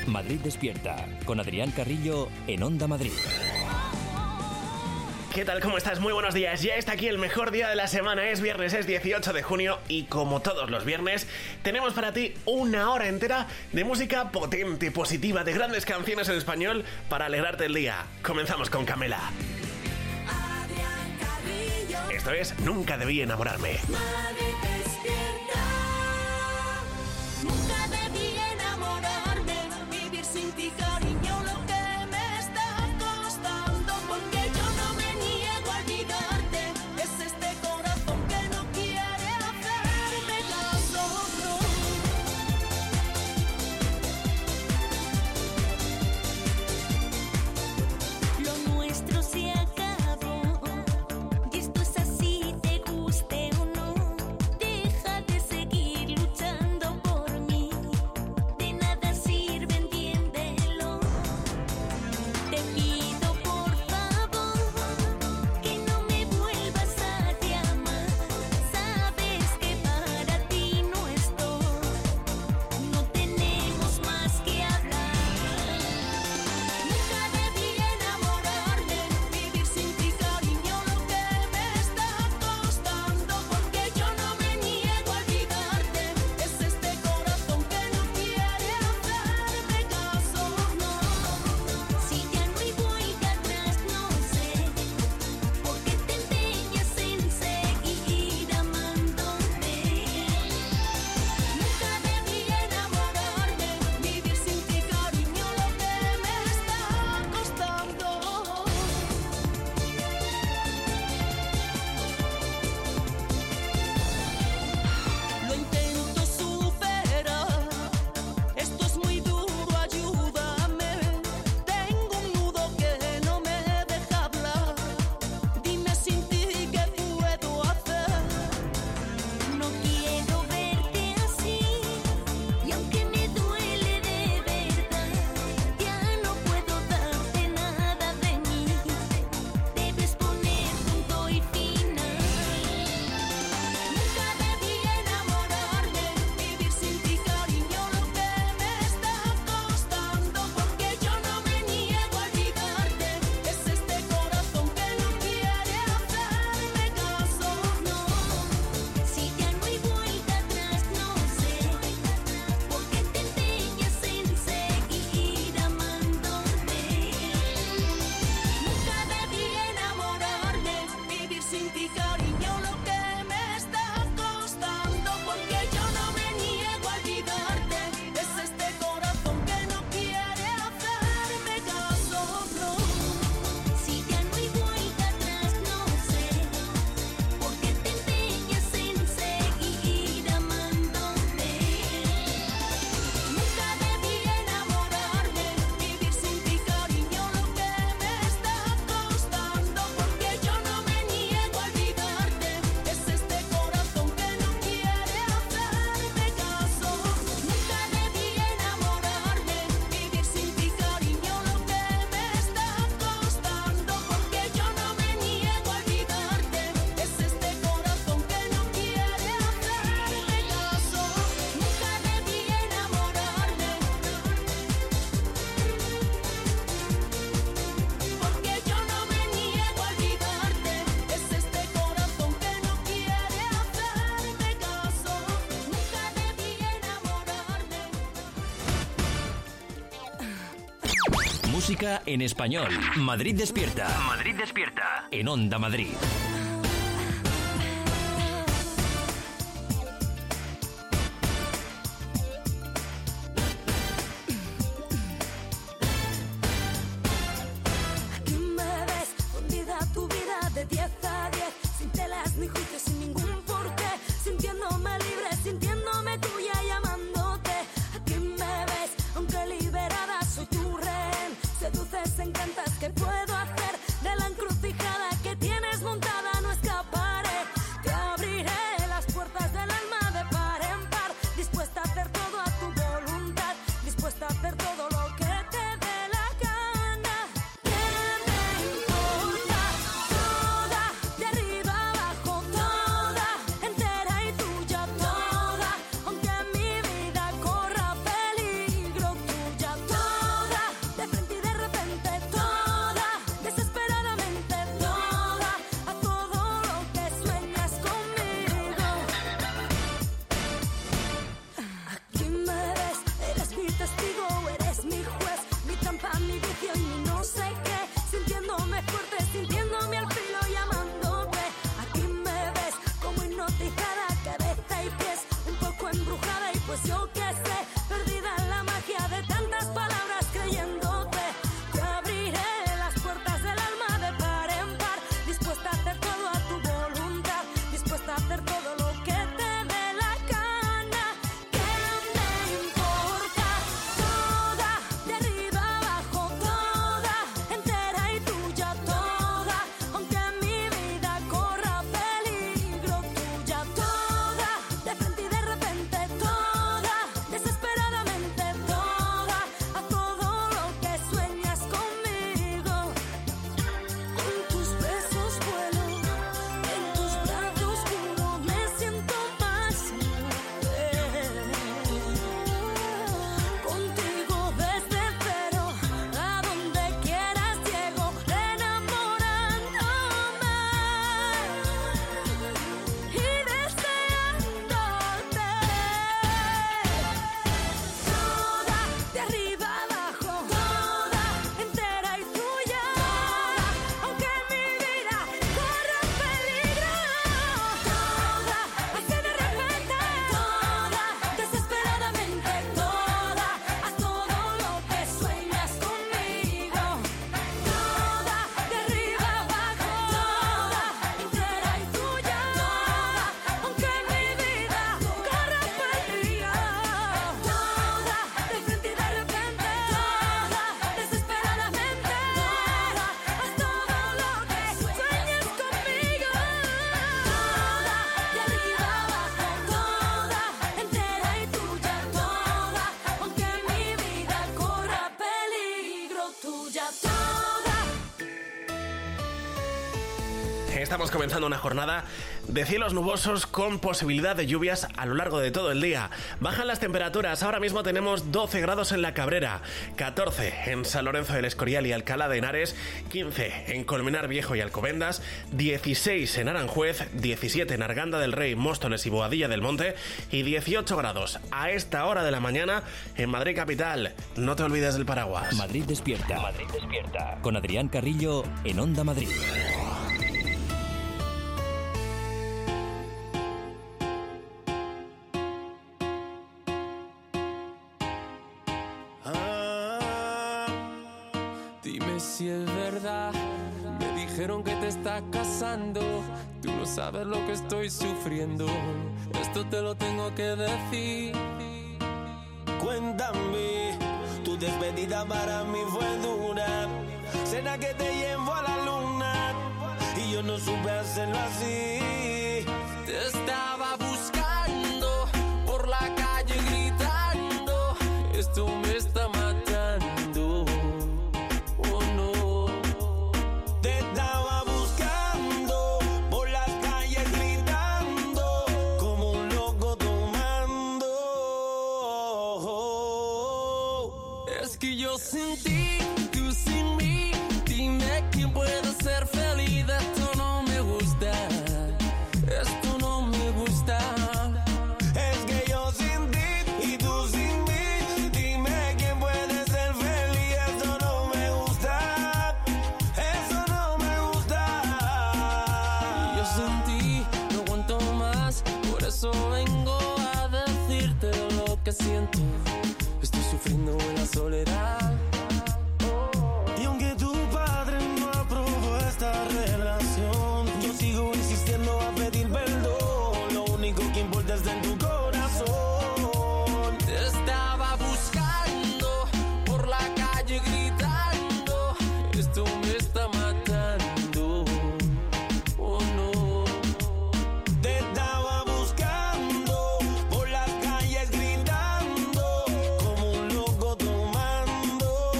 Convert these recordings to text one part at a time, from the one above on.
Madrid Despierta, con Adrián Carrillo en Onda Madrid. ¿Qué tal? ¿Cómo estás? Muy buenos días. Ya está aquí el mejor día de la semana. Es viernes, es 18 de junio y como todos los viernes, tenemos para ti una hora entera de música potente, positiva, de grandes canciones en español para alegrarte el día. Comenzamos con Camela. Esto es Nunca debí enamorarme. Nunca debí enamorarme, vivir sin ti, cariño, lo que me está costando, porque yo no me niego a olvidarte, es este corazón que no quiere hacerme caso, no. Lo nuestro se acabó, y esto es así, te guste o no, deja de seguir luchando por mí, de nada sirve, entiéndelo. Te pido por favor que no me vuelvas a llamar, sabes que para ti no estoy, no tenemos más que hablar. Nunca debí enamorarme, vivir sin ti, cariño, lo que me está costando, porque yo no me niego a olvidarte, es este corazón que no quiere hacerme caso, no. Si ya no hay vuelta atrás, no sé por qué te empeñas en seguir amándome. Nunca debí enamorarme, vivir sin ti, cariño, lo que me está costando. Lo intento superar, esto es muy duro, ayúdame. Tengo un nudo que no me deja hablar. Dime sin ti qué puedo hacer. No quiero verte así, y aunque me duele de verdad, ya no puedo darte nada de mí. Debes poner punto y final. Nunca debí enamorarme, vivir sin ti, cariño, lo que me está costando, porque yo no me niego a olvidarte, es este corazón que no quiere hacerme caso, no. Si ya no hay vuelta atrás, no sé por qué te empeñas en seguir amándome. Nunca debí enamorarme, vivir sin ti, cariño, lo que me está costando, porque yo no me niego a olvidarte, es este corazón que no quiere hacerme caso, no. Si ya no hay vuelta atrás, no sé por qué te empeñas en seguir amándome. Nunca debí enamorarme, vivir sin ti, cariño, lo que me está costando, porque yo no me niego a olvidarte, es este corazón que no quiere hacerme caso. Nunca debí enamorarme, vivir sin ti, cariño, lo que me está costando, porque yo no me niego a olvidarte, es este corazón que no quiere hacerme caso. Nunca debí enamorarme, porque yo no me niego a olvidarte, es este corazón que no quiere hacerme caso. Nunca debí enamorarme. Música en español. Madrid Despierta. Madrid Despierta. En Onda Madrid. Aquí me ves, fundida tu vida de 10 a 10, sin telas ni juicios, sin ningún porqué, sintiéndome libre, sintiéndome tuya y amándote. Aquí me ves, aunque liberada soy tu rehén, seduces, encantas, ¿qué puedo hacer de la encrucijada que tienes montada? pues yo qué sé, perdida en la magia de tantas palabras creyéndote. Te abriré las puertas del alma de par en par, dispuesta a hacer todo a tu voluntad, dispuesta a hacer todo lo que te dé la gana. ¿Qué me importa? Toda, de arriba abajo, toda, entera y tuya, toda, aunque mi vida corra peligro, tuya, toda, de frente y de repente, toda, desesperadamente, toda, a todo lo que sueñas conmigo. Con tus besos vuelo, en tus brazos juro me siento más mujer. Contigo desde cero, a donde quieras llego, enamorándome y deseándote. Toda, de arriba abajo, toda, entera y tuya, aunque mi vida corra peligro, toda, así de repente, toda, desesperadamente, toda, haz todo lo que sueñas conmigo. Toda, de arriba abajo, toda, entera y tuya, toda, aunque mi vida corra peligro, toda, de frente y de repente, toda, desesperadamente, toda, haz todo lo que sueñas conmigo. Toda, de arriba abajo, toda, entera y tuya, toda, aunque mi vida corra peligro, tuya, toda. Estamos comenzando una jornada de cielos nubosos con posibilidad de lluvias a lo largo de todo el día. Bajan las temperaturas, ahora mismo tenemos 12 grados en La Cabrera, 14 en San Lorenzo del Escorial y Alcalá de Henares, 15 en Colmenar Viejo y Alcobendas, 16 en Aranjuez, 17 en Arganda del Rey, Móstoles y Boadilla del Monte y 18 grados a esta hora de la mañana en Madrid capital. No te olvides del paraguas. Madrid despierta. Madrid despierta. Con Adrián Carrillo en Onda Madrid. Dime si es verdad, me dijeron que te estás casando. Tú no sabes lo que estoy sufriendo, esto te lo tengo que decir. Cuéntame, tu despedida para mí fue dura. Será que te llevo a la luna y yo no supe hacerlo así. Te estaba buscando por la calle gritando, esto me está matando. Oh no. Te estaba buscando por las calles gritando como un loco tomando. Es que yo sin ti, tú sin mí, dime quién puede ser feliz. Esto no me gusta, esto no me gusta. Es que yo sin ti y tú sin mí, dime quién puede ser feliz. Esto no me gusta, eso no me gusta. Yo sin ti no aguanto más, por eso vengo a decirte lo que siento. Estoy sufriendo en la soledad. Y aunque tu padre no aprobó esta relación, yo sigo insistiendo a pedir perdón. Lo único que importa es en tu corazón. Te estaba buscando por la calle gritando, esto me está matando. Oh no. Te estaba buscando por las calles gritando como un loco tomando.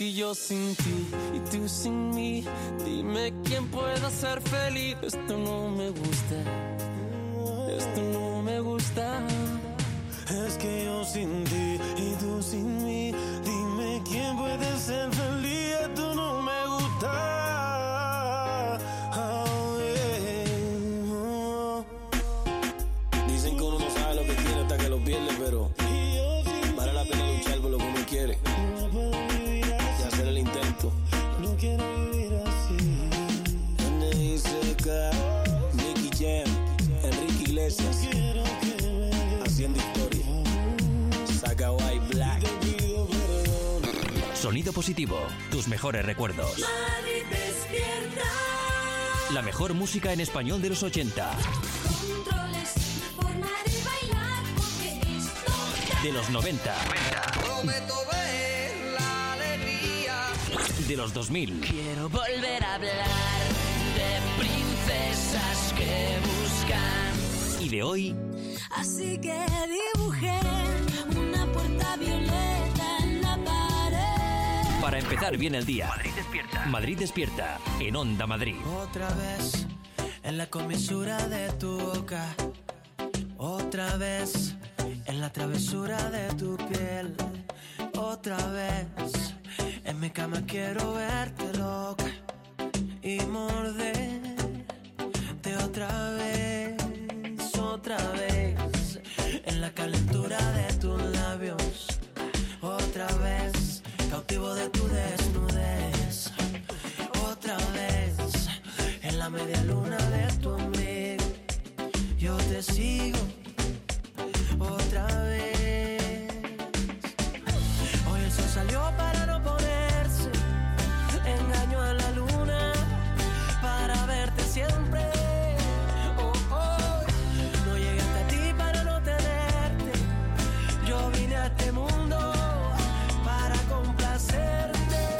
que yo sin ti y tú sin mí, dime quién pueda ser feliz. Esto no me gusta, esto no me gusta. Es que yo sin ti y tú sin mí, dime quién puede ser feliz. Esto no me gusta. Oh, yeah. Dicen que uno no sabe lo que tiene hasta que lo pierde, pero vale la pena luchar por lo que uno quiere y hacer el intento. No quiero vivir así. NICK, Nicky Jam, Enrique Iglesias, haciendo historia. Saca White Black. Sonido positivo, tus mejores recuerdos. Madrid despierta. La mejor música en español de los 80. Controles, forma de bailar, porque esto De los 90. Prometo ver la alegría. De los 2000. Quiero volver a hablar de princesas que buscan. Y de hoy, Así que dibujé una puerta violeta en la pared. para empezar bien el día. Madrid despierta. Madrid despierta. En Onda Madrid. Otra vez en la comisura de tu boca. Otra vez en la travesura de tu piel. Otra vez en mi cama quiero verte loca y morderte otra vez en la calentura de tus labios. Otra vez cautivo de tu desnudez. Otra vez en la media luna de tu amigo. Yo te sigo otra vez. Hoy el sol salió para no ponerse. Engaño a la luna para verte siempre. Oh, oh. No llegué hasta ti para no tenerte. Yo vine a este mundo para complacerte.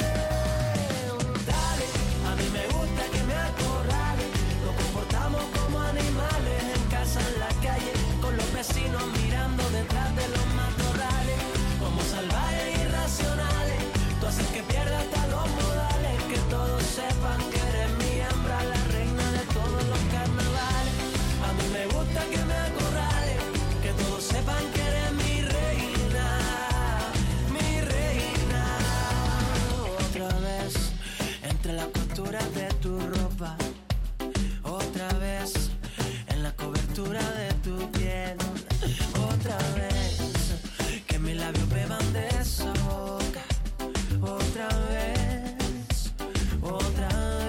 Dale, a mí me gusta que me acorrales. Nos comportamos como animales en casa, en la calle, con los vecinos mirando detrás de los matorrales. Como salvajes irracionales, tú haces que pierda hasta los modales. Que todos sepan que eres mi hembra, la reina de todos los carnavales. A mí me gusta que me acorrales, que todos sepan que eres mi reina, mi reina. Otra vez entre las costuras de tu ropa. Otra vez en la cobertura de tu piel. Otra vez que mis labios beban de esa boca. Otra vez, otra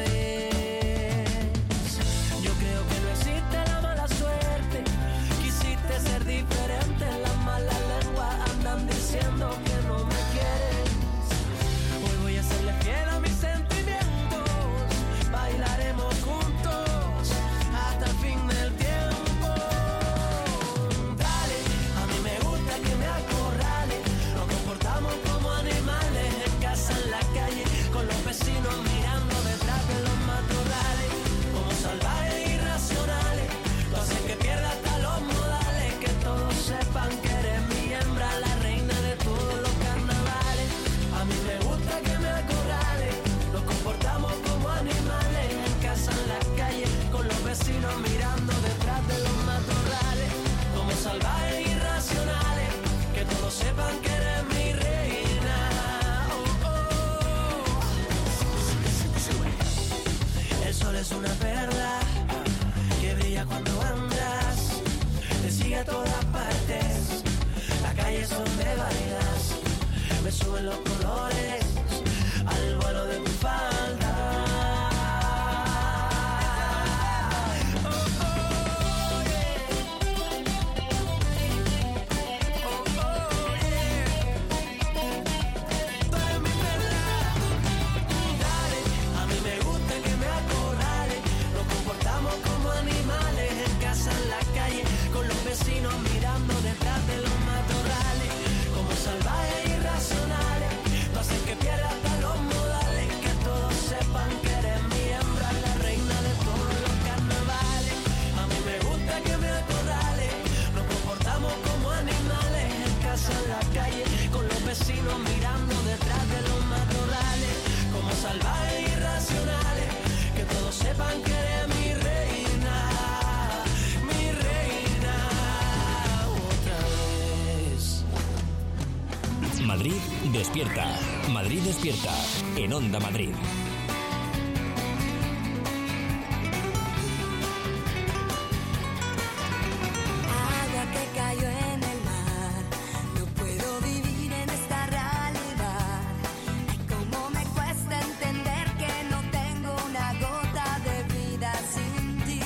vez. Yo creo que no existe la mala suerte. Quisiste ser diferente. Las malas lenguas andan diciendo que no me quieres. Hoy voy a serle fiel a mis sentimientos. Bailaremos juntos hasta el fin del tiempo. Dale, a mí me gusta que me acorrales. Nos comportamos como animales en casa, en la calle, con los vecinos mirando detrás de los matorrales. Como salvajes irracionales, tú haces que pierda hasta los modales. Que todos sepan que eres mi hembra, la reina de todos los carnavales. A mí me gusta que me acorrales. Nos comportamos como animales en casa, en la calle, con los vecinos mirando detrás de los matorrales. Como salvajes irracionales, que todos sepan que eres mi reina. Oh, oh. El sol es una perla que brilla cuando andas, te sigue a todas partes. La calle es donde bailas, me suben los colores al vuelo de tu falda. Oh, oh, yeah. Oh, oh, yeah. Tú eres mi perla. Dale, a mí me gusta que me acorrales. Nos comportamos como animales en casa, en la calle, con los vecinos mirando detrás de los matorrales. Como salvajes irracionales, tú haces que pierda hasta los modales. Que todos sepan que eres mi hembra, la reina de todos los carnavales. A mí me gusta que me acorrales. Nos comportamos como animales en casa, en la calle, con los vecinos mirando detrás de los matorrales. Madrid despierta. Madrid despierta. En Onda Madrid. Agua que cayó en el mar, no puedo vivir en esta realidad. Ay, cómo me cuesta entender que no tengo una gota de vida sin ti.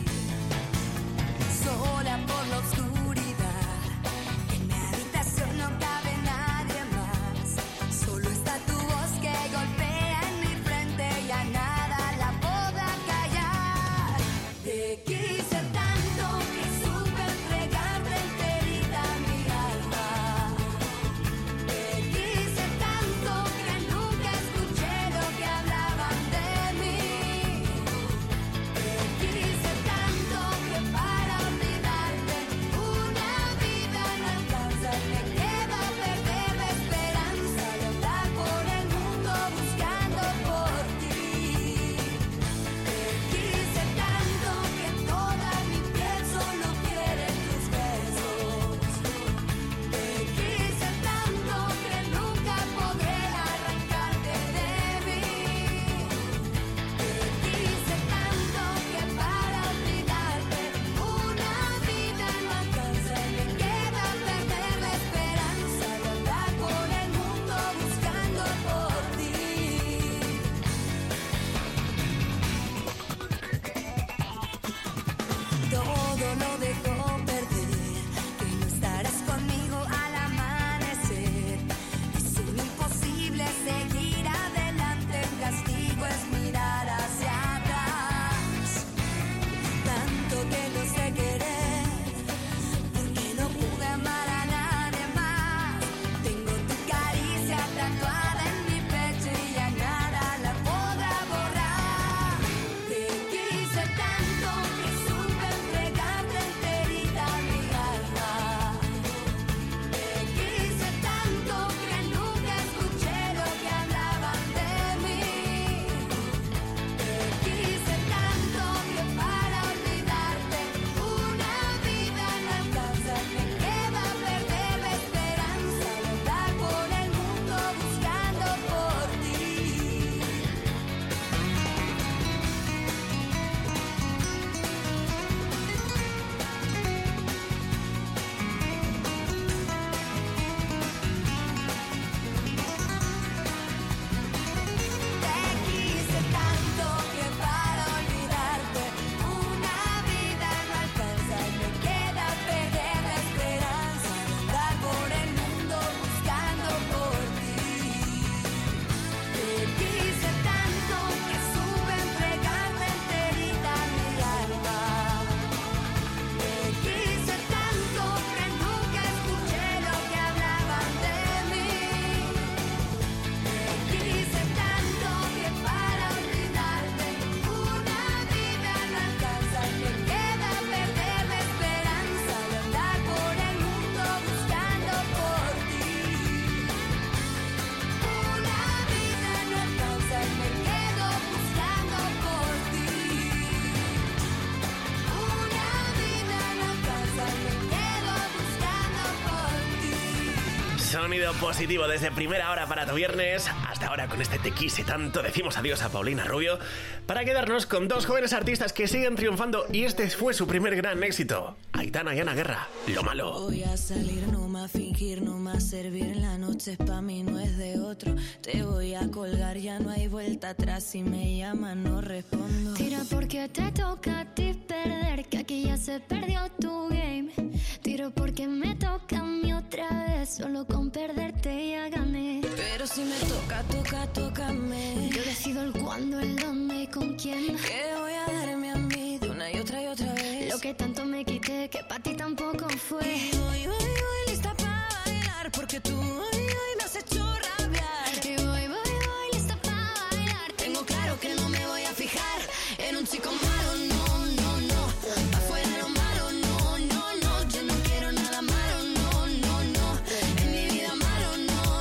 Sola por la oscuridad, en mi habitación no cabe nadie más. Solo está tu voz que golpea en mi frente y a nada la puedo callar. Te quise tanto que supe entregarte enterita mi alma. Te quise tanto que nunca escuché lo que hablaban de mí. Te quise tanto que para olvidarte una vida no alcanza. Me queda perder la esperanza de andar por el mundo buscando por ti. Te quise tanto que toda mi piel solo quiere tus besos. Te quise tanto que nunca podré arrancarte de mí. Te quise tanto que para olvidarte una vida no alcanza. Me queda perder la esperanza de andar por el mundo buscando por ti. Todo lo dejo perder, que no estarás conmigo al amanecer. Es un imposible seguir adelante, el castigo es mirar hacia atrás. Tanto que no sé querer, porque no pude amar a nadie más. Tengo tu caricia tatuada en mi pecho y ya nada la podrá borrar. Te quise tanto que supe entregarte enterita mi alma. Te quise tanto que nunca escuché lo que hablaban de mí. Te quise tanto que para olvidarte una vida no alcanza. Me queda perder la esperanza de andar por el mundo buscando por ti. Te quise tanto que para olvidarte una vida no alcanza. Me queda perder la esperanza de andar por el mundo buscando por ti. Te quise tanto que supe entregarte enterita mi alma. Te quise tanto que nunca escuché lo que hablaban de mí. Te quise tanto que para olvidarte una vida no alcanza. Me queda perder la esperanza de andar por el mundo buscando por ti. Una vida no alcanza. Me quedo buscando por ti. Una vida no alcanza. Me quedo buscando por ti. Sonido positivo desde primera hora para tu viernes. Hasta ahora con este Te quise tanto decimos adiós a Paulina Rubio para quedarnos con dos jóvenes artistas que siguen triunfando y este fue su primer gran éxito. Aitana y Ana Guerra, Lo Malo. Voy a salir, no más fingir, no más servir. La noche es pa' mí, no es de otro. Te voy a colgar, ya no hay vuelta atrás. Si me llaman, no respondo. Tira porque te toca a ti perder, que aquí ya se perdió tu game. Tiro porque me toca a mí otra vez, solo con perderte ya gané. Pero si me toca, tócame. Yo decido el cuándo, el dónde y con quién. Que voy a darme a mí de una y otra vez. Lo que tanto me quité, que para ti tampoco fue. Y voy lista pa' bailar, porque tú hoy me has hecho rabiar. Y voy lista para bailar. Tengo claro que no me voy a fijar en un chico malo, no. Pa' fuera lo malo, no. Yo no quiero nada malo, no. En mi vida malo,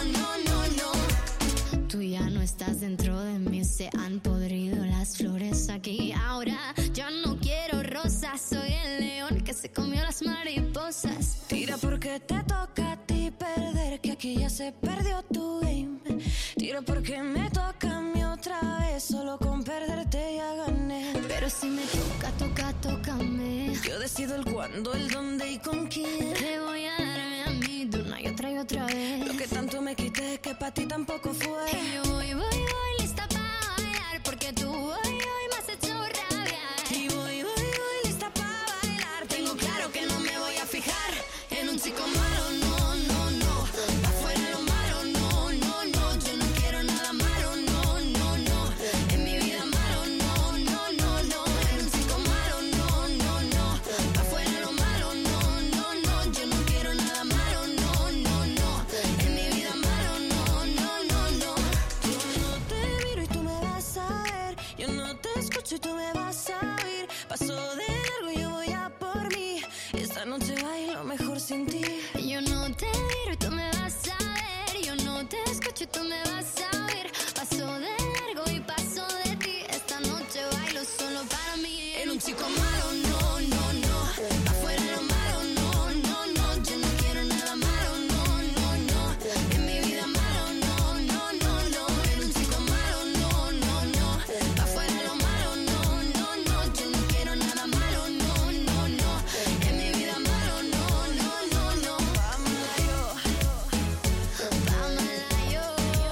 no. Tú ya no estás dentro de mí, se han podrido las flores aquí. Ahora ya no quiero rosas, soy el león que se comió las mariposas. Tira porque te toca a ti perder, que que ya se perdió tu game. Tiro porque me toca a mí otra vez. Solo con perderte ya gané. Pero si me toca, tócame. Yo decido el cuándo, el dónde y con quién. Te voy a darme a mí de una y otra vez. Lo que tanto me quité que pa' ti tampoco fue. Y yo voy lista pa' bailar. Porque tú hoy me has hecho rabiar. Y voy lista pa' bailar. Tengo claro que no me voy a fijar en un chico malo, no, no, no. Afuera lo malo, no, no, no. Yo no quiero nada malo, no, no, no. En mi vida malo, no, no, no, no. En un chico malo, no, no, no. Afuera lo malo, no, no, no. Yo no quiero nada malo, no, no, no. En mi vida malo, no, no, no, no. Yo no te miro y tú me vas a ver. Yo no te escucho y tú me vas a oír. Paso de largo y yo voy a por mí. Esta noche bailo mejor sin ti. Yo no te miro y tú me vas a ver. Yo no te escucho y tú me vas a oír. Paso de largo y paso de ti. Esta noche bailo solo para mí. En un chico malo, no, no, no. Afuera lo malo, no, no, no. Yo no quiero nada malo, no, no, no. En mi vida malo, no, no, no, no. En un chico malo, no, no, no. Afuera lo malo, no, no, no. Yo no quiero nada malo, no, no, no. En mi vida malo, no, no, no, no. Vámonos yo. Vámonos yo.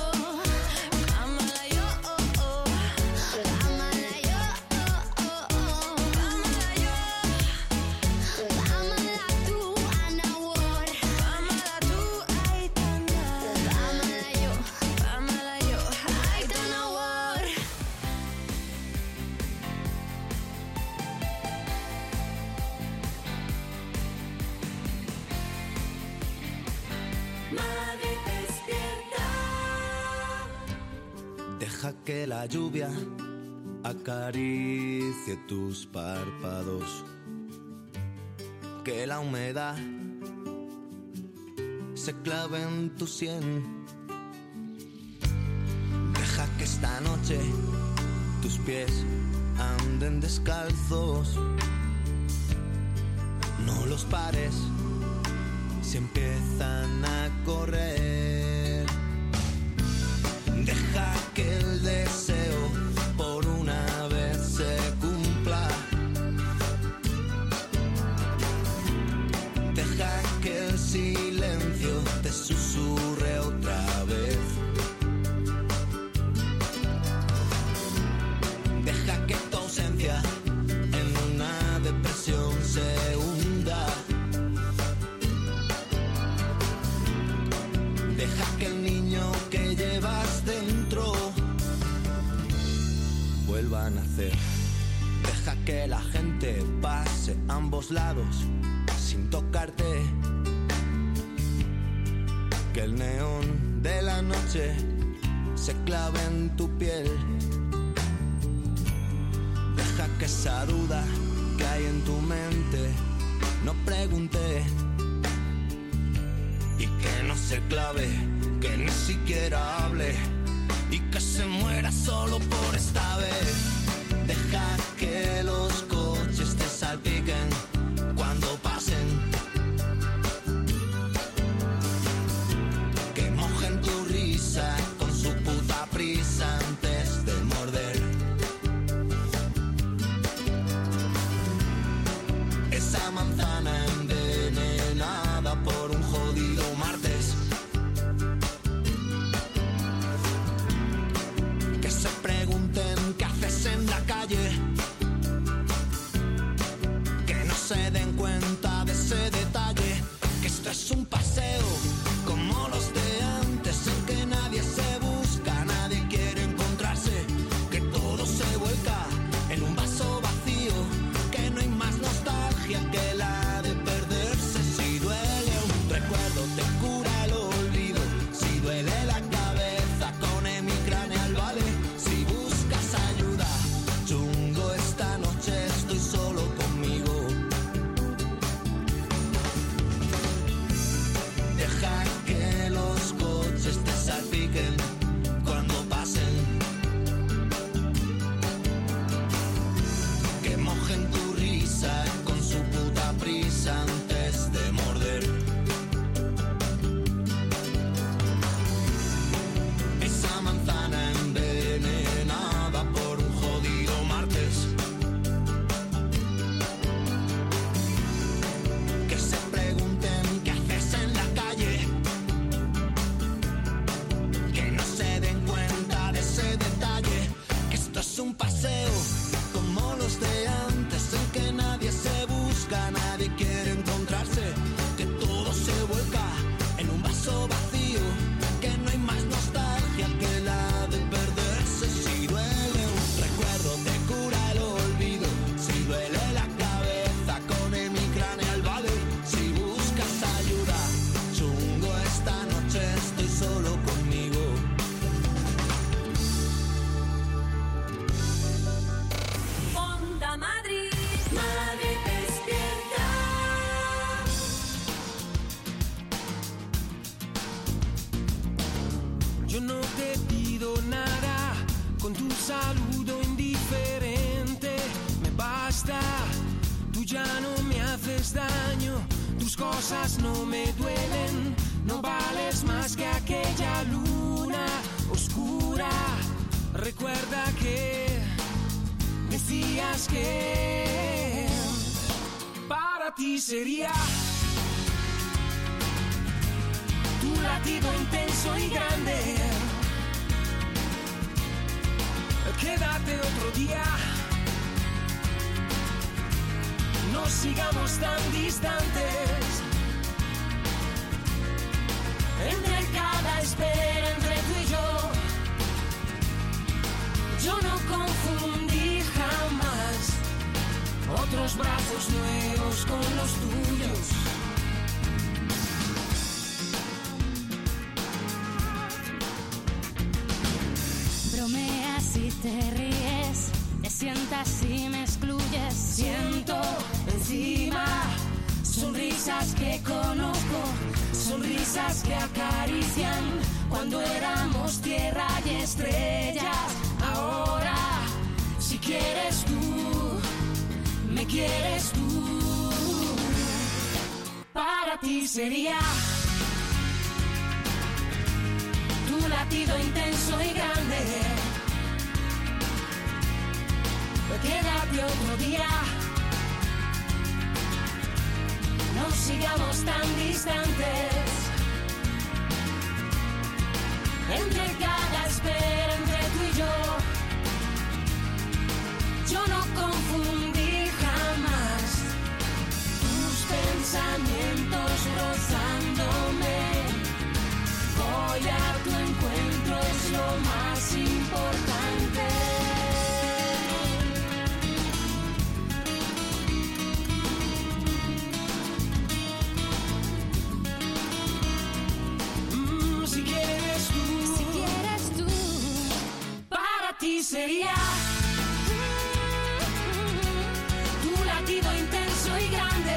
Ámala yo, oh, oh. Vámonos yo, oh, oh, oh. Ámala yo. Vámonos tú, Ana Ward. Ámala tú, Aitana. Vámonos yo, Ámala yo. Aitana Ward. Madrid despierta. Deja que la lluvia acaricie tus párpados, que la humedad se clave en tu sien. Deja que esta noche tus pies anden descalzos. No los pares si empiezan a correr. Deja que el deseo por una vez se cumpla. Deja que el silencio te susurre otra vez. Deja que tu ausencia en una depresión se hunda. Deja que el niño que llevas dentro vuelva a nacer. Deja que la gente pase a ambos lados sin tocarte. Que el neón de la noche se clave en tu piel. Deja que esa duda que hay en tu mente no pregunte. Y que no se clave, que ni siquiera hable. Y que se muera solo por esta vez. Deja que los coches te salpiquen cuando pasen. Que mojen tu risa con su puta prisa antes de morder. Esa manzana envenenada por un jodido martes. Que se pregunten qué haces en la calle. Que no se den cuenta de ese detalle. Que esto es un paseo como los de antes, en que nadie se busca, nadie quiere encontrarse. Que todo se vuelca en un vaso vacío. Que no hay más nostalgia que la de perderse. Si duele un recuerdo te cura el olvido. Si duele la cabeza con hemicraneal vale. Si buscas ayuda, chungo, esta noche estoy solo conmigo. Deja Yo no te pido nada, con tu saludo indiferente me basta. Tú ya no me haces daño, tus cosas no me duelen. No vales más que aquella luna oscura. Recuerda que decías que para ti sería tu latido intenso y grande. Quédate otro día, no sigamos tan distantes. Entre cada espera, entre tú y yo no confundí jamás otros brazos nuevos con los tuyos. Bromeas y te ríes, te sientas y me excluyes. Siento encima sonrisas que conozco, sonrisas que acarician cuando éramos tierra y estrellas. Ahora, si quieres tú, me quieres tú. Para ti sería tu latido intenso y grande. Quédate otro día, no sigamos tan distantes. Entre cada espera, entre tú y yo no confundí jamás tus pensamientos rozándome. Voy a tu encuentro, es lo más importante. Sería tu latido intenso y grande.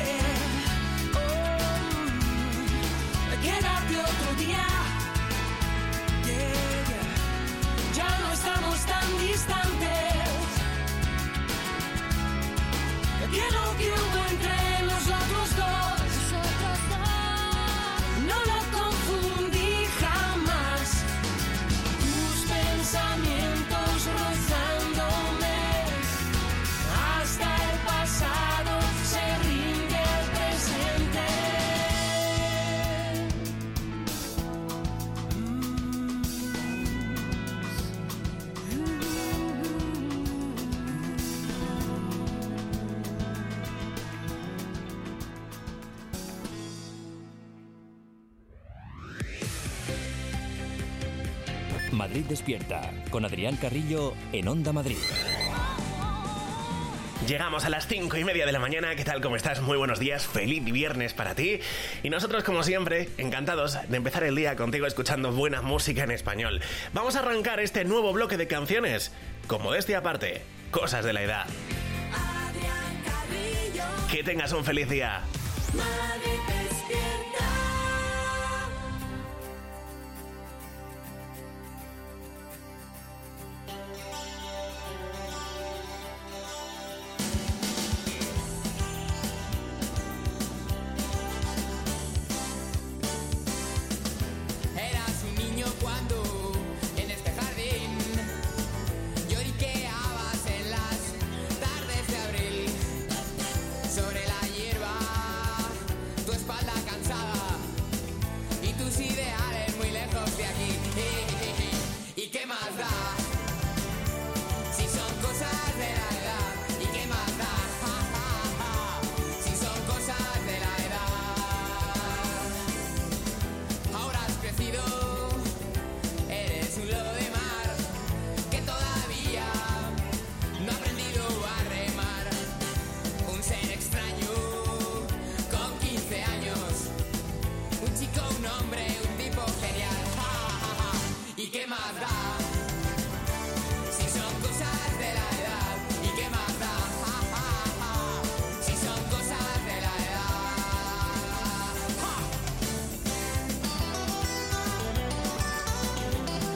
Quédate otro día, ya no estamos tan distantes. Que lo que hubo entre nosotros dos no lo confundí jamás. Tus pensamientos rozándome, hasta el pasado se rinde al presente. Madrid Despierta, con Adrián Carrillo en Onda Madrid. Llegamos a las 5:30 de la mañana. ¿Qué tal? ¿Cómo estás? Muy buenos días. Feliz viernes para ti. Y nosotros, como siempre, encantados de empezar el día contigo escuchando buena música en español. Vamos a arrancar este nuevo bloque de canciones, como este aparte, Cosas de la Edad. Adrián Carrillo. Que tengas un feliz día. Madrid despierta. Eras un niño cuando en este jardín lloriqueabas en las tardes de abril. Sobre la hierba, tu espalda cansada y tus ideales muy lejos de aquí. ¿Y qué más da? Si son cosas de la edad. ¿Y qué más da? Si son cosas de la edad. Ahora has crecido, eres un lobo de mar que todavía no ha aprendido a remar. Un ser extraño con 15 años, un chico, un hombre, un tipo genial. ¿Y qué más da? Si son cosas de la edad. ¿Y qué más da? Si son cosas de la edad.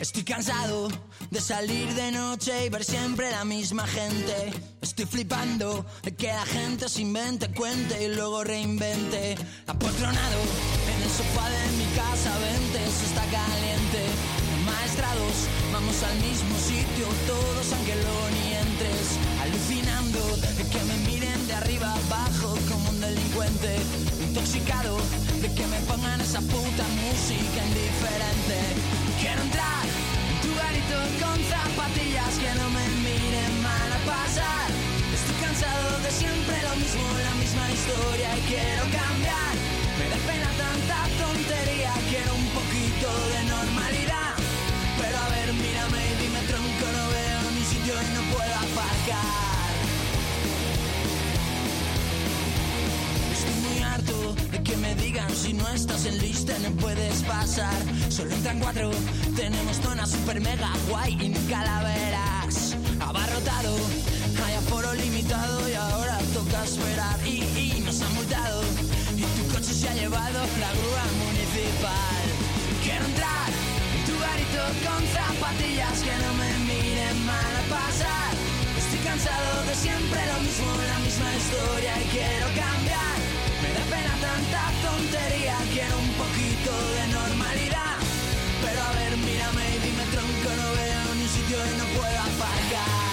Estoy cansado de salir de noche y ver siempre la misma gente. Estoy flipando de que la gente se invente, cuente y luego reinvente. Apotronado en el sofá de mi casa, vente, eso está caliente. Maestrados, vamos al mismo sitio todos aunque luego ni entres. Alucinando de que me miren de arriba abajo como un delincuente. Intoxicado de que me pongan esa puta música indiferente. Quiero entrar en tu garito con zapatillas que no me miren mal a pasar. Estoy cansado de siempre lo mismo, la misma historia y quiero cambiar. Me da pena tanta tontería, quiero un poquito de normalidad. Pero a ver, mírame y dime tronco, no veo ni sitio y no puedo aparcar. Estoy muy harto de que me digan si no estás en lista no puedes pasar. Solo entran 4, tenemos zona super mega guay y nunca la verás. Abarrotado, hay aforo limitado y ahora toca esperar. Y nos han multado y tu coche se ha llevado la grúa municipal. Quiero entrar en tu garito con zapatillas que no me miren mal a pasar. Estoy cansado de siempre lo mismo, la misma historia y quiero cambiar. Me da pena tanta tontería, quiero un poquito de normalidad. Pero a ver, mírame y dime tronco, no veo ni sitio y no puedo aparcar.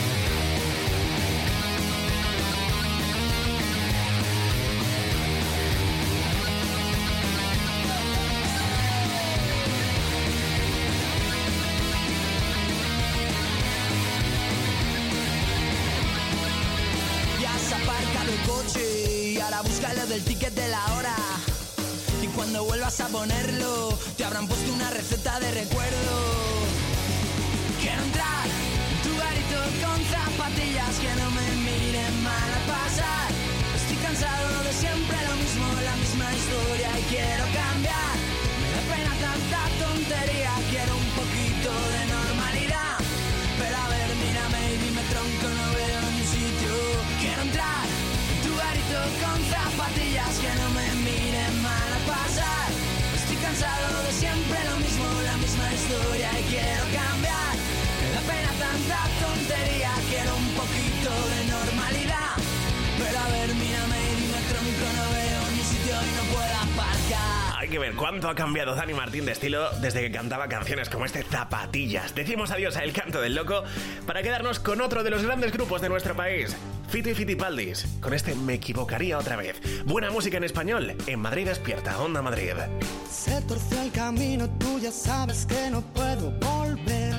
Ya has aparcado el coche y ahora búscalo del ticket de la hora. Y cuando vuelvas a ponerlo, te habrán puesto una receta de recuerdo. Quiero entrar en tu garito con zapatillas que no me miren mal a pasar. Estoy cansado de siempre lo mismo, la misma historia y quiero cambiar. Me da pena tanta tontería, quiero un poquito de normalidad. Pero a ver, mírame y dime tronco, no veo ni sitio. Quiero entrar en tu garito con zapatillas que no me miren mal a pasar. Estoy cansado de siempre lo mismo, la misma historia y quiero cambiar. Me da pena tanta tontería, quiero un poquito de normalidad. Pero a ver, mírame y dime tronco, no veo ni sitio y no puedo aparcar. Hay que ver cuánto ha cambiado Dani Martín de estilo desde que cantaba canciones como este Zapatillas. Decimos adiós a El Canto del Loco para quedarnos con otro de los grandes grupos de nuestro país, Fito y Fitipaldis, con este Me equivocaría otra vez. Buena música en español en Madrid Despierta, Onda Madrid. Se torció el camino, tú ya sabes que no puedo volver.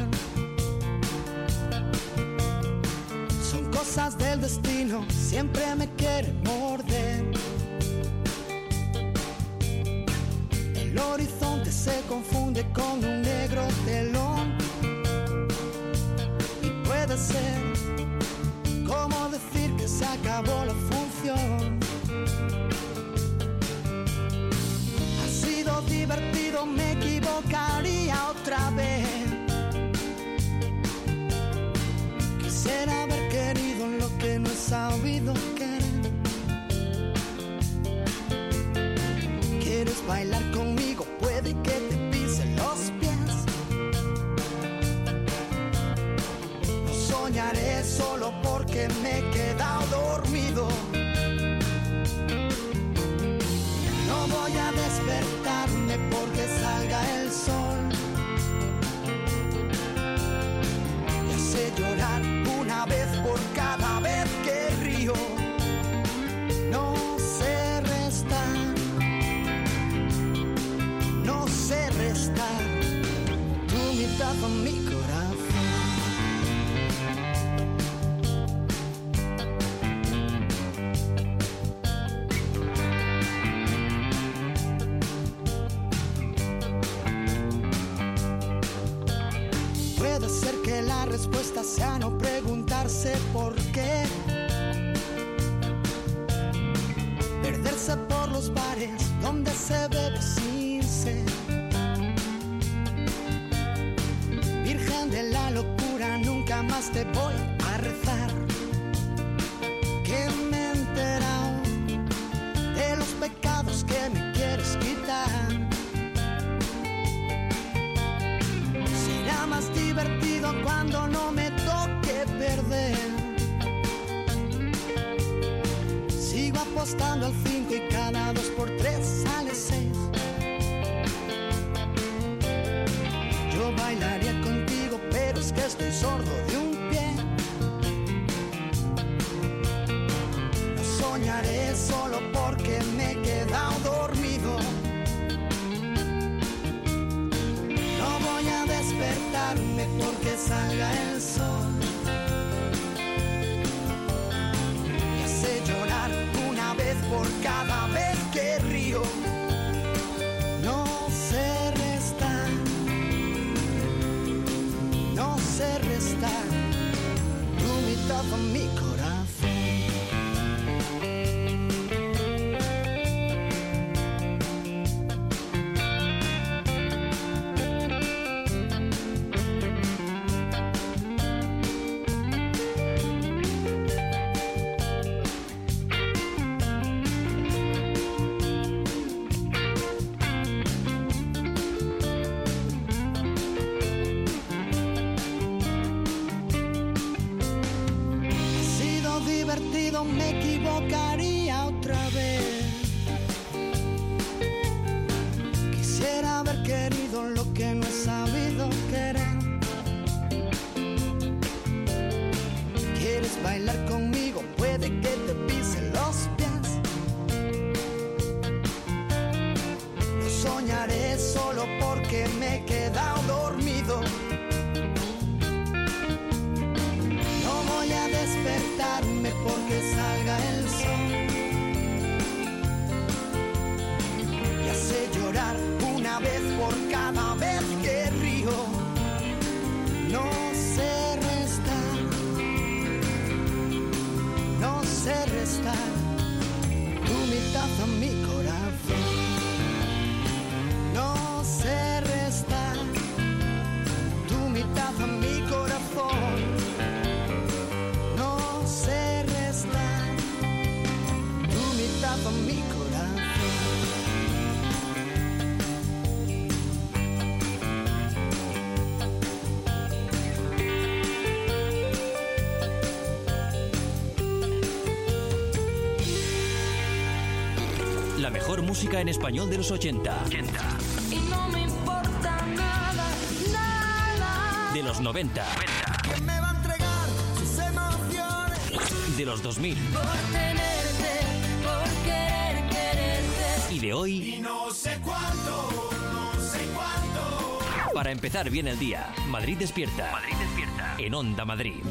Son cosas del destino, siempre me quiere morder. El horizonte se confunde con un negro telón. Y puede ser como decir que se acabó la función. Ha sido divertido, me equivocaría otra vez. Quisiera haber querido lo que no he sabido querer. ¿Quieres bailar conmigo? Puede que te pise los pies. No soñaré solo porque me he quedado dormido. No voy a despertarme porque salga el sol. Ya sé llorar una vez por cada vez que río. No sé restar. No sé restar tu mitad con mi corazón. Puede ser que la respuesta sea no preguntarse por qué. Perderse por los bares donde se bebe sin sed. Virgen de la locura, nunca más te voy a rezar. Que me he enterado de los pecados que me quieres quitar. Será cuando no me toque perder. Sigo apostando al 5 y cada 2x3 sale 6. Yo bailaría contigo, pero es que estoy sordo de un pie. No soñaré solo porque me he quedado dormido. No voy a despertarme porque salga el sol. Me hace llorar una vez por cada vez que río. No sé restar, no sé restar tu mitad a mi corazón. Me equivocaría otra vez. Quisiera haber querido lo que no he sabido querer. ¿Quieres bailar conmigo? Puede que te pisen los pies. No soñaré solo porque me he quedado dormido. Despertarme porque salga el sol. Y hace llorar una vez por cada vez que río. No sé restar, no sé restar tu mitad a mi corazón. No sé restar tu mitad a mi corazón. A mi corazón. La mejor música en español de los 80. Y no me importa nada, nada. De los 90. ¿Quién me va a entregar sus emociones? De los 2000. Por tenerte, por querer quererte. Y de hoy. Y no sé cuánto, no sé cuánto. Para empezar bien el día, Madrid despierta. Madrid despierta. En Onda Madrid.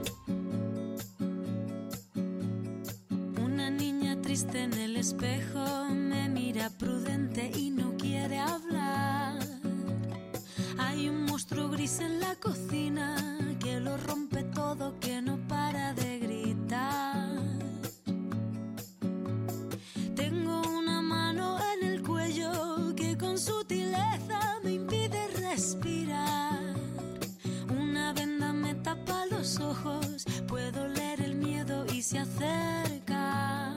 Una niña triste en el espejo me mira prudente y no quiere hablar. Hay un monstruo gris en la cocina que lo rompe todo, que no para de gritar. Tengo una mano en el cuello que con sutileza me impide respirar. Una venda me tapa los ojos, puedo leer el miedo y se acerca.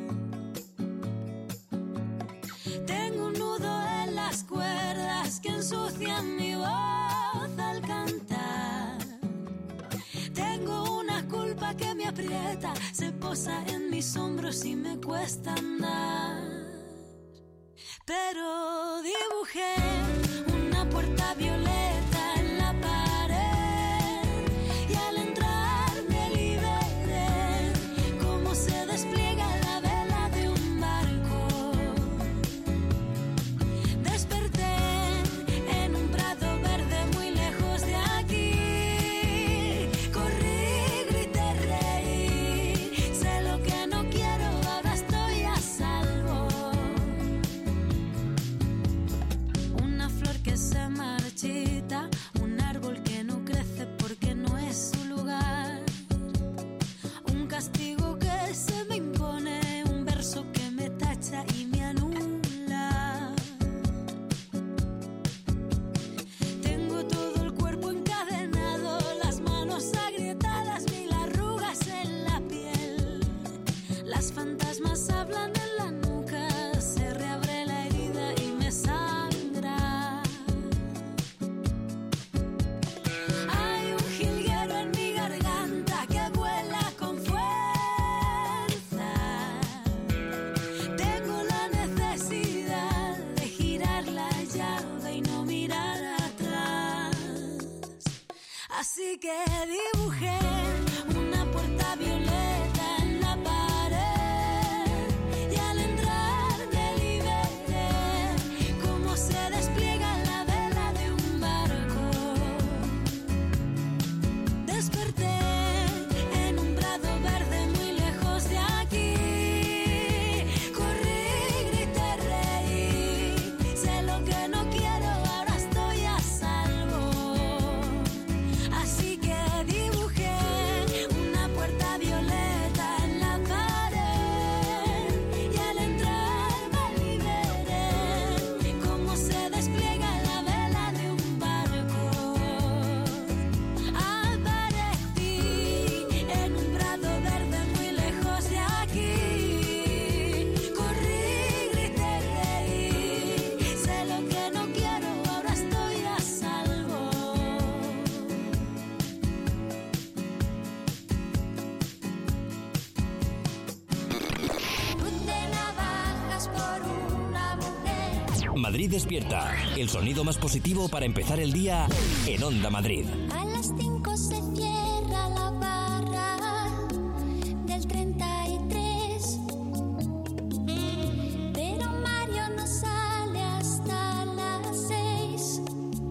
Tengo un nudo en las cuerdas que ensucian mi voz al cantar. Tengo una culpa que me aprieta, se posa en mis hombros y me cuesta andar. Pero dibujé una puerta violeta en la pared y al entrar me liberé, como se despliega la vela de un barco. Desperté en un prado verde muy lejos de aquí. Corrí, grité, reí, sé lo que no quiero, ahora estoy a salvo. Una flor que se marchita, un árbol que no crece porque no es su lugar. Un castigo que se me impone, un verso que me tacha y me anula. Tengo todo el cuerpo encadenado, las manos agrietadas, mil arrugas en la piel. Las fantasmas hablan en la nuca, se reabre la herida y me sangra. Así que dibujé una puerta violeta en la pared y al entrar me liberté como se despliega la vela de un barco. Desperté en un prado verde muy lejos de aquí. Corrí, grité, reí. Sé lo que no quiero, ahora estoy a salvo. Así que dibujé una puerta violeta en la pared y al entrar me liberé como se despliega la vela de un barco. Aparecí en un prado verde muy lejos de aquí. Corrí, grité, reí. Sé lo que no quiero, ahora estoy a salvo. Cruz de navajas por una mujer. Madrid despierta. El sonido más positivo para empezar el día en Onda Madrid. A las 5 se cierra la barra del 33, pero Mario no sale hasta las 6.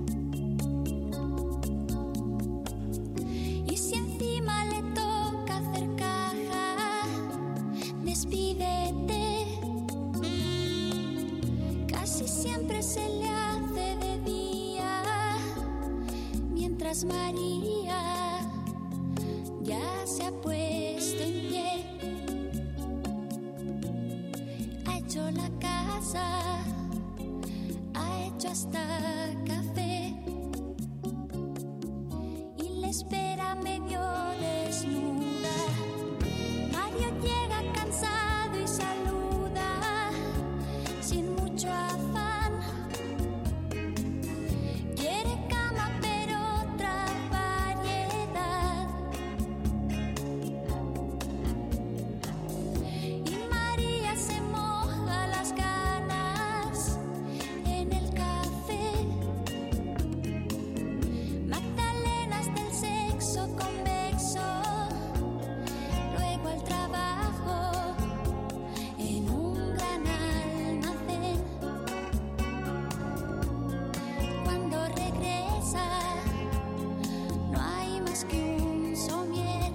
Y si encima le toca hacer caja, despídete. Casi siempre se le hace de día, mientras María ya se ha puesto en pie. Ha hecho la casa, ha hecho hasta café y le espera medio desnuda. Mario llega cansado y saluda sin mucho afán. Quiere cama pero otra variedad. Y María se moja las ganas en el café. Magdalenas del sexo convexo. Luego al trabajo en un gran almacén. Cuando regresa no hay más que un somier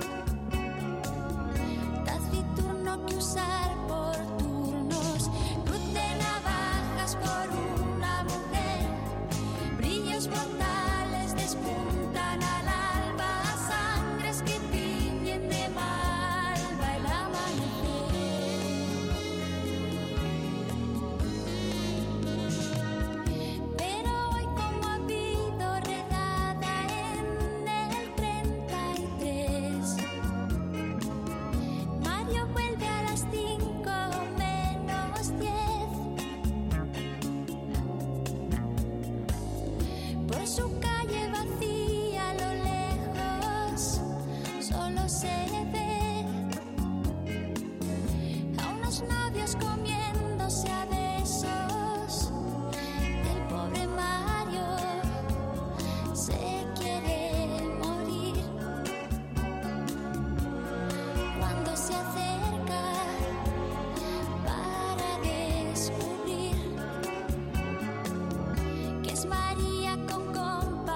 taciturno que usar por turnos. Cruz de navajas por una mujer. Brillos brutales despuntan al alba. Sangres que tiñen de malva el amanecer. Pero hoy como ha habido redada en el 33, Mario vuelve a las 5 menos 10. Por su calle vacía a lo lejos solo se ve a unos novios comiéndose a besos. El pobre Mario se quiere morir. Cuando se acerca para descubrir que es María con compa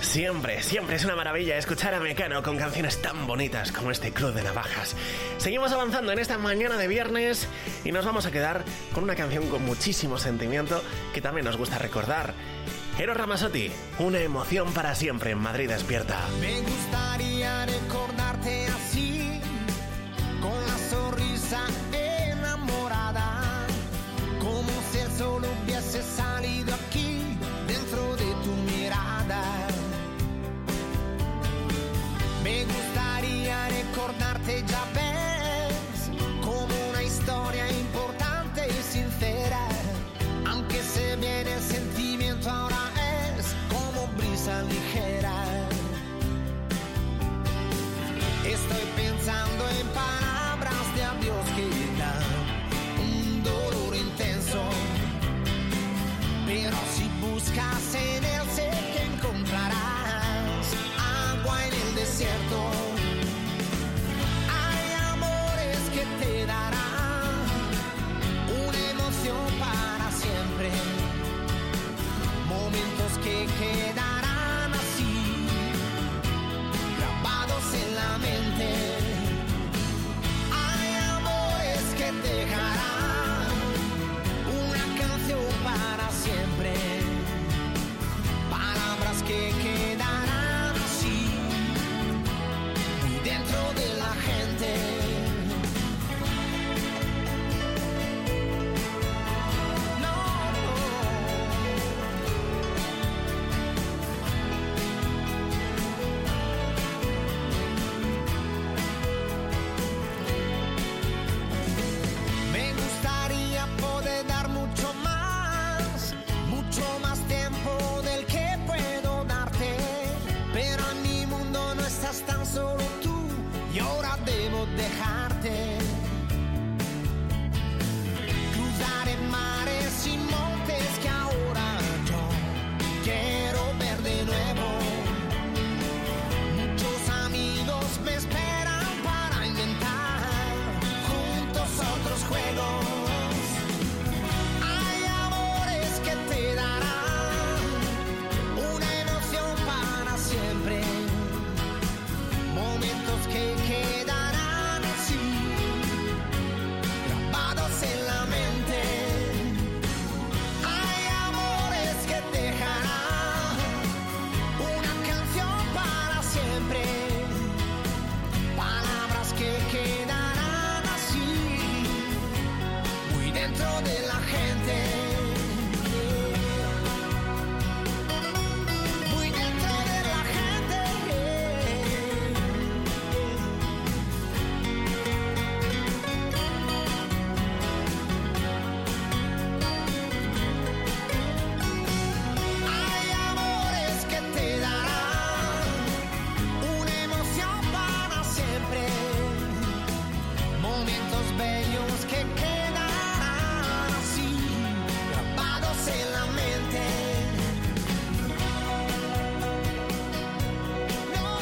Siempre, siempre es una maravilla escuchar a Mecano con canciones tan bonitas como este Cruz de Navajas. Seguimos avanzando en esta mañana de viernes y nos vamos a quedar con una canción con muchísimo sentimiento que también nos gusta recordar. Eros Ramazzotti, Una emoción para siempre en Madrid Despierta. Me gustaría recordarte así, con la sonrisa enamorada, como si el sol hubiese salido aquí dentro de tu mirada. Me gustaría recordarte, ya ves, como una historia importante y sincera, aunque se viene el sentimiento ahora es como brisa ligera. Estoy pensando en palabras de adiós que dan un dolor intenso, pero si buscas en él sé que encontrarás agua en el desierto. Hay amores que te darán una emoción para siempre, momentos que quedarán así, grabados en la mente. Hay amores que dejarán una canción para siempre, palabras que quedarán así, muy dentro de la gente. Me gustaría poder dar mucho más tiempo del que puedo darte, pero en mi mundo no estás tan solo tú y ahora debo dejarte. Cruzaré mares y montes que ahora yo quiero ver de nuevo. Muchos amigos me esperan para inventar juntos otros juegos. Hay amores que te darán una emoción para siempre, momentos que quedarán así, grabados en la mente. Hay amores que dejarán una canción para siempre, palabras que quedarán así, muy dentro de la gente, muy dentro de la gente. Hay amores que te darán una emoción para siempre, momentos bellos que quedarán así, grabados en la mente. No,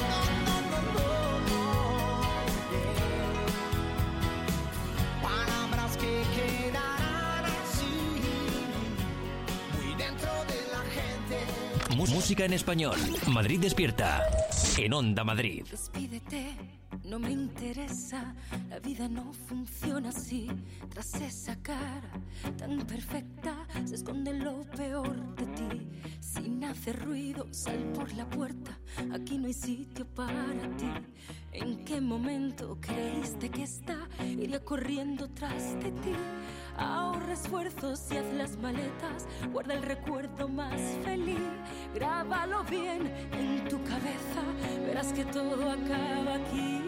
palabras que quedarán así, muy dentro de la gente. Música en español. Madrid Despierta. En Onda Madrid. Despídete, no me interesa, la vida no funciona así. Tras esa cara tan perfecta se esconde lo peor de ti. Sin hacer ruido, sal por la puerta, aquí no hay sitio para ti. ¿En qué momento creíste que esta iría corriendo tras de ti? Ahorra esfuerzos y haz las maletas, guarda el recuerdo más feliz. Grábalo bien en tu cabeza, verás que todo acaba aquí.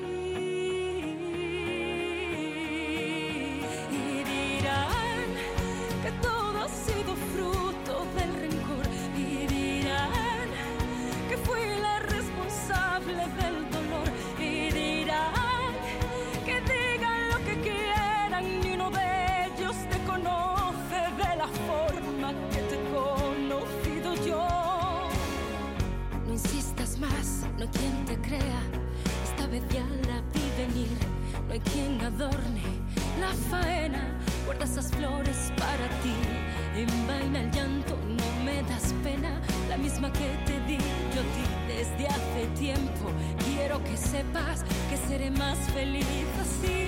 Y dirán que todo ha sido fruto del rencor, y dirán que fui la responsable del dolor, y dirán que digan lo que quieran, ni uno de ellos te conoce de la forma que te he conocido yo. No insistas más, no hay quien te crea, esta vez ya la vi venir. No hay quien adorne la faena, guarda esas flores para ti. Envaina el llanto, no me me das pena, la misma que te di yo a ti desde hace tiempo. Quiero que sepas que seré más feliz así.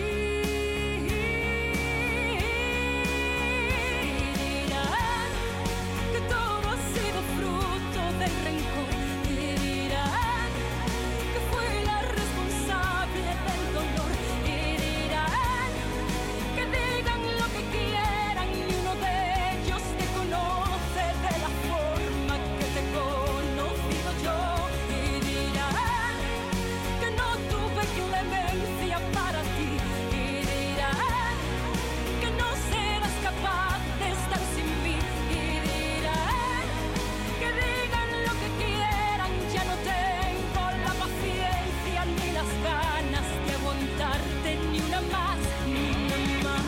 Dirán que todo ha sido fruto del rencor. Dirán que fui la responsable del dolor. Dirán que digan lo que quieran y uno de ellos te conoce de la forma que te he conocido yo. Y dirán que no tuve clemencia para ti. Y dirán que no serás capaz de estar sin mí. Y dirán que digan lo que quieran, ya no tengo la paciencia ni las ganas de aguantarte ni una más, ni una más.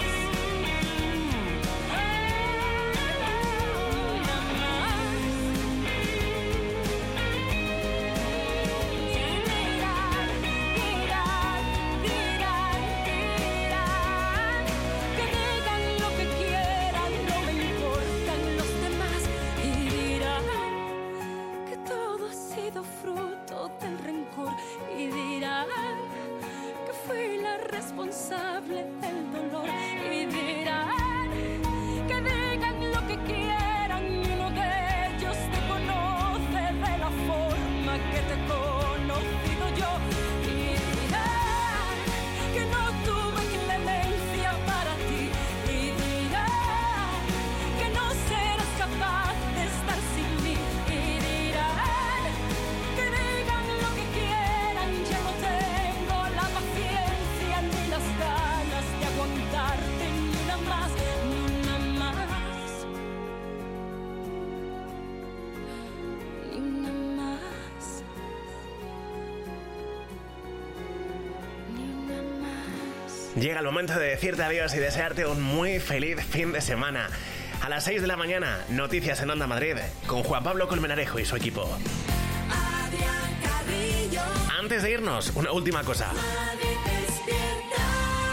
Que digan lo que quieran, no me importan los demás. Y dirán que todo ha sido fruto del rencor. Y dirán que fui la responsable del dolor. Y dirán que digan lo que quieran y uno de ellos te conoce de la forma que te he conocido yo. Y dirán que no tuve clemencia para ti. Y dirán que no serás capaz de estar sin mí. Y dirán que digan lo que quieran, ya no tengo la paciencia ni las ganas de aguantarte ni una más, ni una más, ni una más, ni una más. Llega el momento de decirte adiós y desearte un muy feliz fin de semana. A las 6 de la mañana, noticias en Onda Madrid con Juan Pablo Colmenarejo y su equipo. Adrián Carrillo, Antes de irnos, una última cosa. Madrid despierta.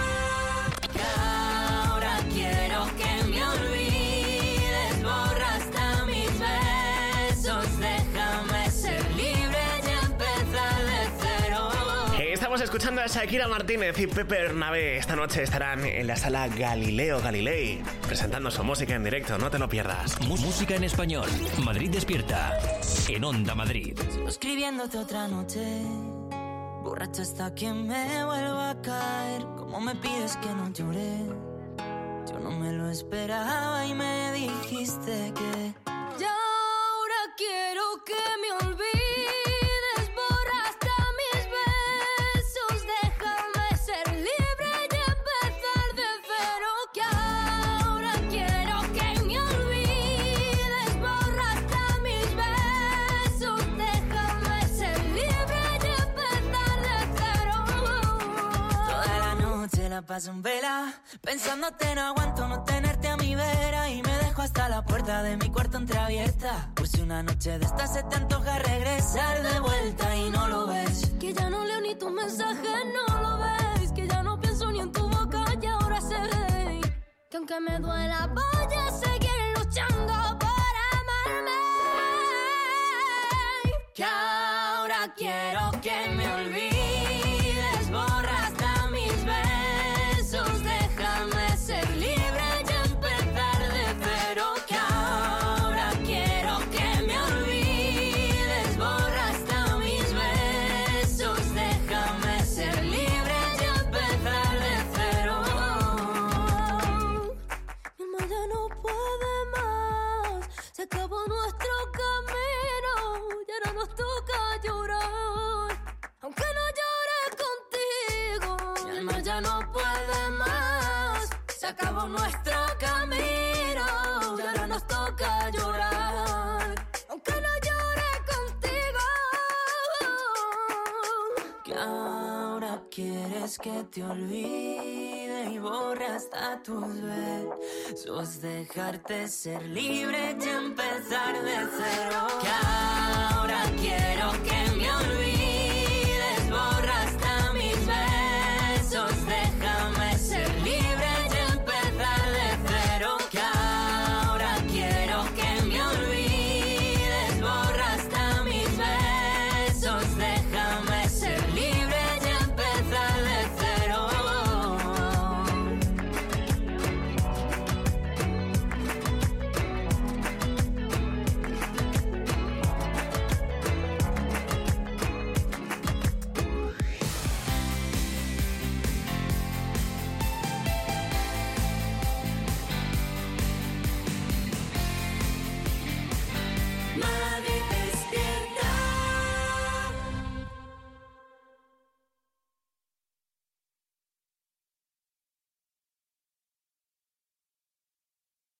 Ahora quiero que me olvides, borra hasta mis besos, déjame ser libre y empezar de cero. Estamos escuchando a Shakira Martínez y Pepe Bernabé. Esta noche estarán en la sala Galileo Galilei presentando su música en directo, no te lo pierdas. Música en español. Madrid despierta. En Onda Madrid. Sigo escribiéndote otra noche, borracho hasta que me vuelva a caer. ¿Cómo me pides que no llore? Yo no me lo esperaba y me dijiste que Y ahora quiero que me olvides, borra hasta mis besos, déjame ser libre y empezar de cero. Que ahora quiero que me olvides, borra hasta mis besos, déjame ser libre y empezar de cero. toda la noche la paso en vela, pensándote no aguanto no tenerte a mi vera. Y me dejo hasta la puerta de mi cuarto entreabierta, por si una noche de estas se te antoja regresar de vuelta y no lo ves. Que ya no leo ni tus mensajes, no lo ves. Que ya no pienso ni en tu boca y ahora sé que aunque me duela voy a seguir luchando por amarme. Que ahora quiero que me olvides, borra hasta mis besos, déjame ser libre y empezar de cero. Que ahora quiero que me olvides, borra hasta mis besos, déjame ser libre y empezar de cero. Mi alma ya no puede más, se acabó nuestro camino y ahora nos toca llorar. Aunque no llore contigo, Mi alma ya no puede más, se acabó nuestro camino y ahora nos toca llorar. aunque no llore contigo. Que ahora quieres que te olvide y borre hasta tus besos, dejarte ser libre y empezar de cero. Que ahora quiero que me olvides,